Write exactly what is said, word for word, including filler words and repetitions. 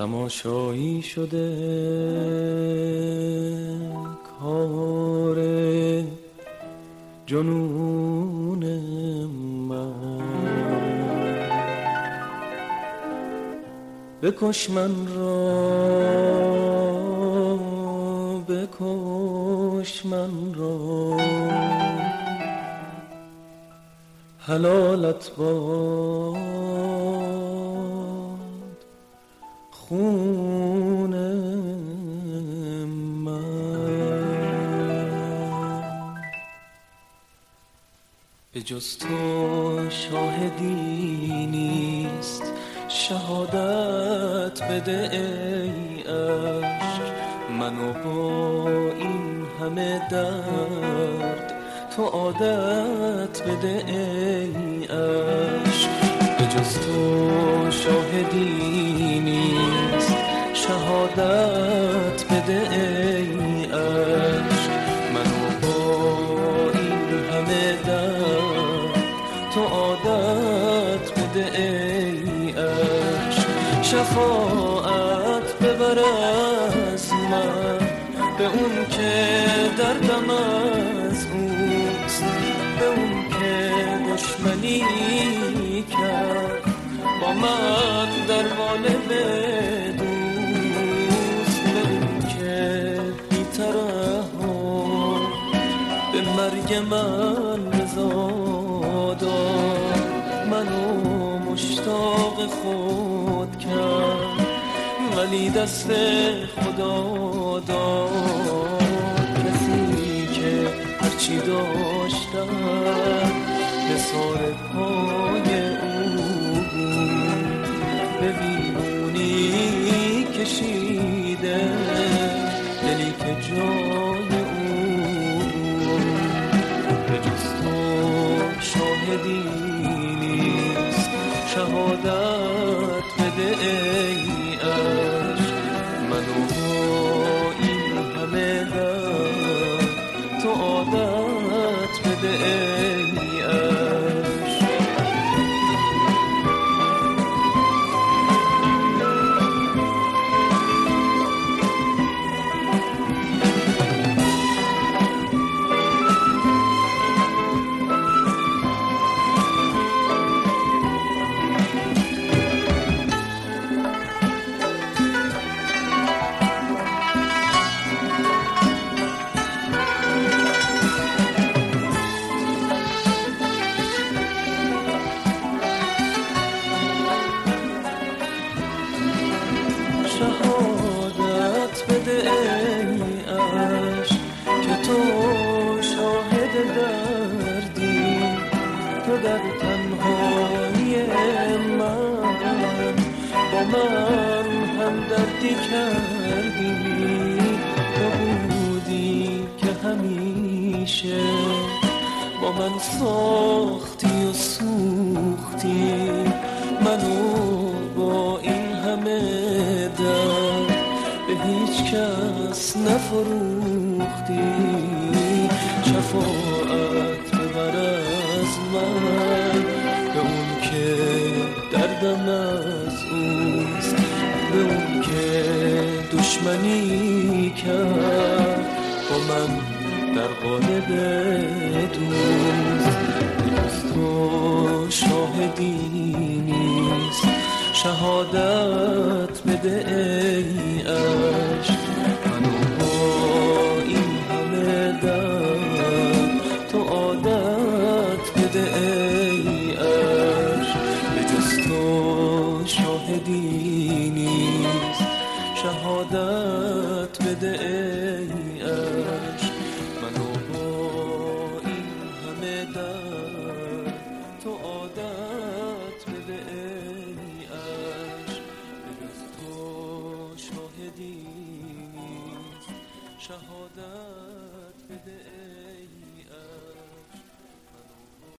تماشایی شده کار جنون من. بکش من را، بکش من را، حلالت باد خون من. به جز تو شاهدی نیست، شهادت بده ای عشق منو با این همه درد، تو عادت بده ای عشق. به جز تو شاهدی نیست، شهادت بده ای عشق منو با این همه درد، تو عادت بده ای عشق. شفاعت ببر از من به اون که دردم از اوست، به اون که دشمنی کرد با من در قالب دوست، به اون که بی ترحم به مرگ من رضا داد، منو مشتاق خود کرد ولی دست خدا داد. کسی که هرچی داشتم به سار پای او بود، به ویرونی کشیده دلی که جای او بود. به جز تو شاهدی نیست، شهادت بده ای عشق منو با این همه درد، تو عادت بده ای عشق. شهادت بده ای عشق که تو شاهد دردی، تو در تنهایی من با من هم دردی کردی، تو بودی که همیشه با من ساختی و سوختی، منو با این همه درد به هیچ کس نفروختی. شفاعت ببر از من به اون که دردم از اوست، به اون که دشمنی کرد با من در قالب دوست. جز تو شاهدی نیست، شهادت بده ای عشق منو با این همه درد، تو عادت بده ای عشق. به جز تو شاهدی نیست، شهادت بده ای